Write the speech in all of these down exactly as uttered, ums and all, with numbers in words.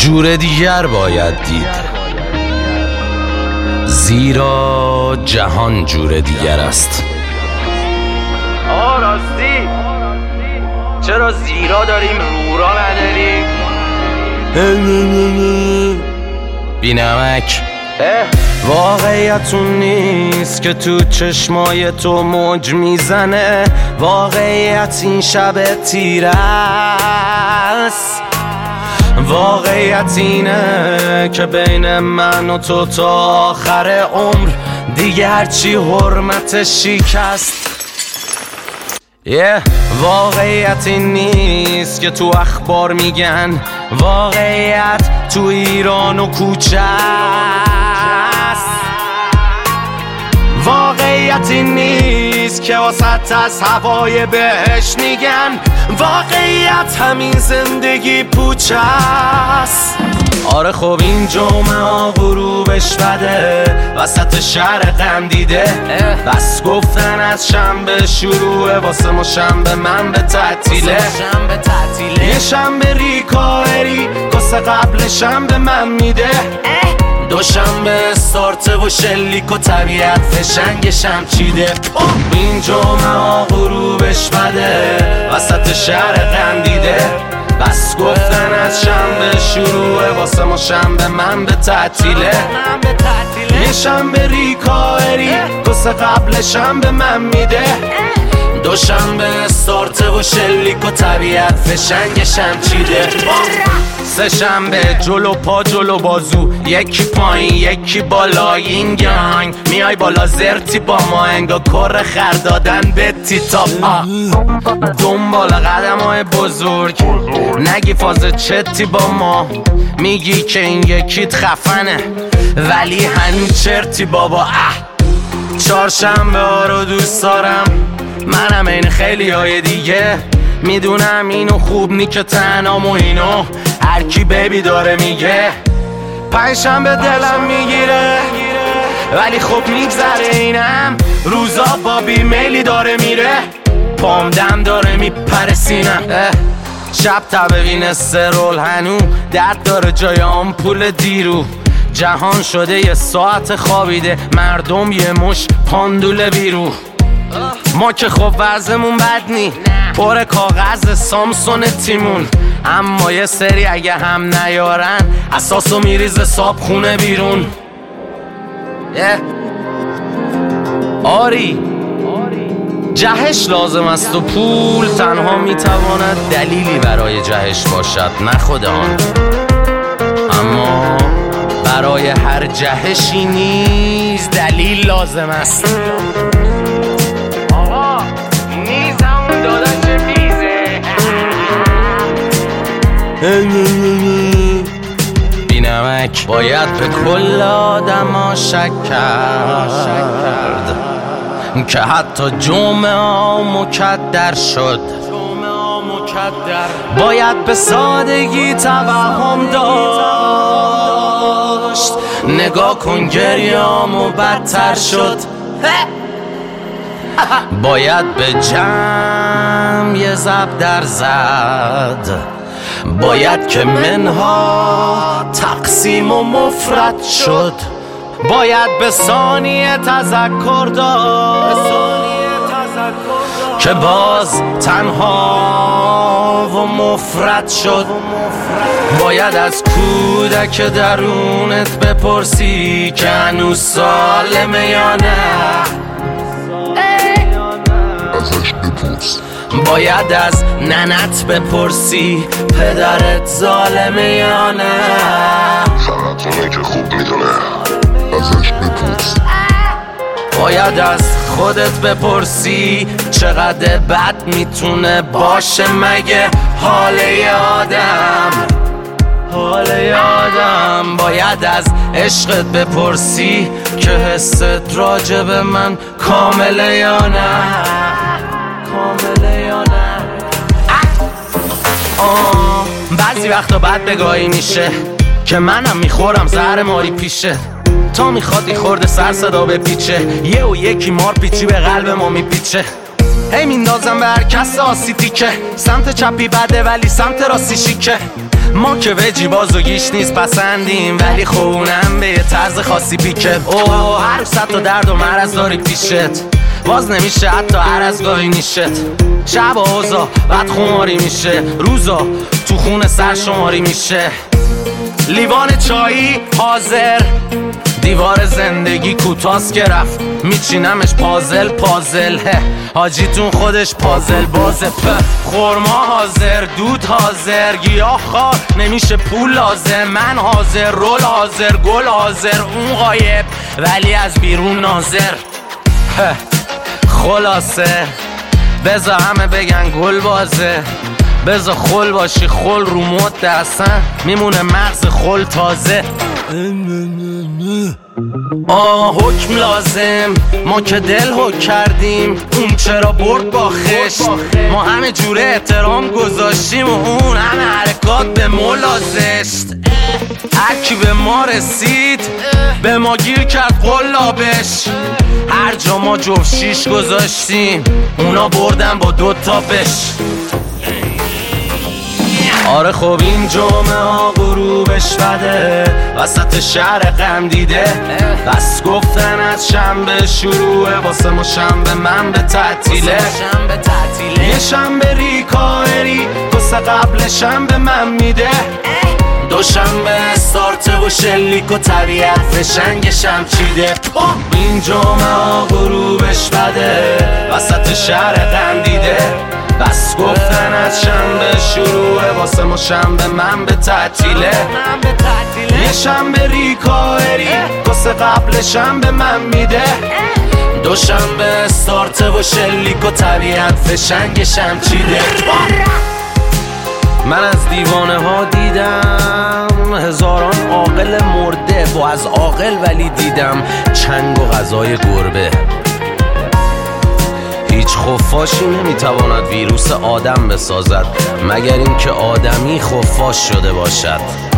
جور دیگر باید دید، زیرا جهان جور دیگر است. آه راستی چرا زیرا داریم رورا نداریم؟ بینمک واقعیت اون نیست که تو چشمای تو موج میزنه، واقعیت این شب تیره است. واقعیت اینه که بین من و تو تا آخر عمر دیگه هرچی حرمت شکست. yeah. واقعیت این نیست که تو اخبار میگن، واقعیت تو ایران و کوچه است. واقعیت این نیست که وسط از هوای بهش میگن، واقعیت همین زندگی پوچه است. آره خب این جمعه ها غروبش بده، وسط شهر غم دیده، بس گفتن از شنبه شروعه، واسه ما شنبه من به تعطیله. یه شنبه ریکاری کاسه قبل شنبه من میده، دوشنبه استارته و شلیک و طبیعت فشنگشم چیده. این جمعه ها غروبش بده، وسط شهر غم دیده، بس گفتن از شنبه شروعه، واسه ما شنبه من به تعطیله. یه شنبه ریکاری کاسه قبل شنبه من میده، دوشنبه استارته و شلیک و طبیعت فشنگشم چیده. سه شنبه جلو پا جلو بازو، یکی پایین یکی بالا، این گنگ میای بالا زرتی با ما، انگا کر خر دادن به تیتاپ. دنبال قدم های بزرگ نگی فاز چتی با ما، میگی که این یکیت خفنه ولی هنو چرتی بابا. اه چهارشنبه ها رو دوست دارم، منم این خیلی های دیگه، میدونم اینو خوب نی که تنام و اینو هر کی بیبی داره میگه. پنجشنبه دلم میگیره ولی خب میگذره، اینم روزا با بیمیلی داره میره، پام دم داره میپره سینم. شب تبه استرول هنو درد داره جای آمپول دیرو، جهان شده یه ساعت خوابیده، مردم یه مش پاندول بیرو. ما که خب وضعمون بد نی، پر کاغذ سامسون تیمون، اما یه سری اگه هم نیارن اساسو میریزه صاب خونه بیرون. yeah. آری جهش لازم است و پول تنها میتواند دلیلی برای جهش باشد، نه خود آن. اما برای هر جهشی نیز دلیل لازم است. آقا میزم دادن چه میزه. بینمک باید به کل آدم ها شک کرد که حتی جمعه ها مکدر شد. باید به سادگی توهم داشت، نگاه کن گریامو بدتر شد. باید به جمع یه زب در زد، باید که منها تقسیم و مفرد شد. باید به ثانیه تذکر داشت که باز تنها و مفرد شد. باید از کودک درونت بپرسی که هنوز سالمه یا نه، ازش بپرس. باید از ننت بپرسی پدرت ظالمه یا نه، فقط اونه که خوب میدونه. ازش بپرس. باید از خودت بپرسی چقدر بد میتونه باشه مگه حال یه آدم، حال یه آدم. باید از عشقت بپرسی که حست راجع به من کامله یا نه، کامله یا نه. آه بعضی وقتا بد بگاهی میشه که منم میخورم زهر ماری پیشه، تا میخواد ای خورده سر صدا به پیچه، یه و یکی مار پیچی به قلب ما میپیچه. هی میندازم به هر کس آسیتی که سمت چپی بده ولی سمت راستی شیکه. ما که وجی باز و گیش نیست پسندیم ولی خونم به یه طرز خاصی پیکه. اوه هر صد تا درد و مرض داری پیشت، باز نمیشه حتی هر از گاهی نیشت. شب و اوزا بعد خماری میشه، روزا تو خون سر شماری میشه. لیوان چایی حاضر، دیوار زندگی کوتاست که رفت میچینمش پازل پازل. حاجیتون خودش پازل بازه. خورما حاضر، دود حاضر، گیاه خواه نمیشه پول لازم. من حاضر، رول حاضر، گل حاضر، اون غایب ولی از بیرون ناظر. خلاصه بذار همه بگن گل بازه، بذار خل باشی خل رو مد اصلا میمونه مغز خل تازه. آه حکم لازم، ما که دل حک کردیم اون چرا برد با خشت. ما همه جوره احترام گذاشتیم و اون همه حرکات به مولا زشت. هرکی به ما رسید به ما گیر کرد قلابش. هر جا ما جفت شیش گذاشتیم اونا بردن با دوتا بش. آره خب این جمعه ها غروبش بده، وسط شهر غم دیده. بس گفتن از شنبه شروعه، واسه ما شنبه من به تعطیله. یه شنبه ریکایری کسه قبل شنبه من میده. دوشنبه استارته و شلیک و طبیعت فشنگشم چیده. این جمعه ها غروبش بده، وسط شهر غم دیده. بس گفتن از شنبه شروعه، واسه ما شنبه من به تعطیله. یه شنبه ریکایری کسه قبل شنبه من میده. دوشنبه استارته و شلیک و طبیعت فشنگشم چیده. من از دیوانه ها دیدم هزاران عاقل مرده، با از عاقل ولی دیدم چنگ و غذای گربه. هیچ خفاشی نمیتواند ویروس آدم بسازد مگر اینکه آدمی خفاش شده باشد.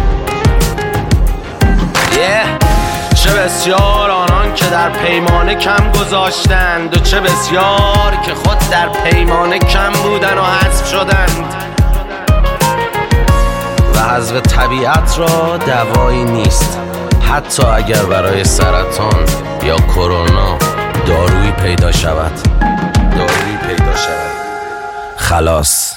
yeah. چه بسیار آنان که در پیمانه کم گذاشتند و چه بسیار که خود در پیمانه کم بودن و حذف شدند. و حذف طبیعت را دوایی نیست، حتی اگر برای سرطان یا کرونا دارویی پیدا شود. دارویی پیدا شود. خلاص.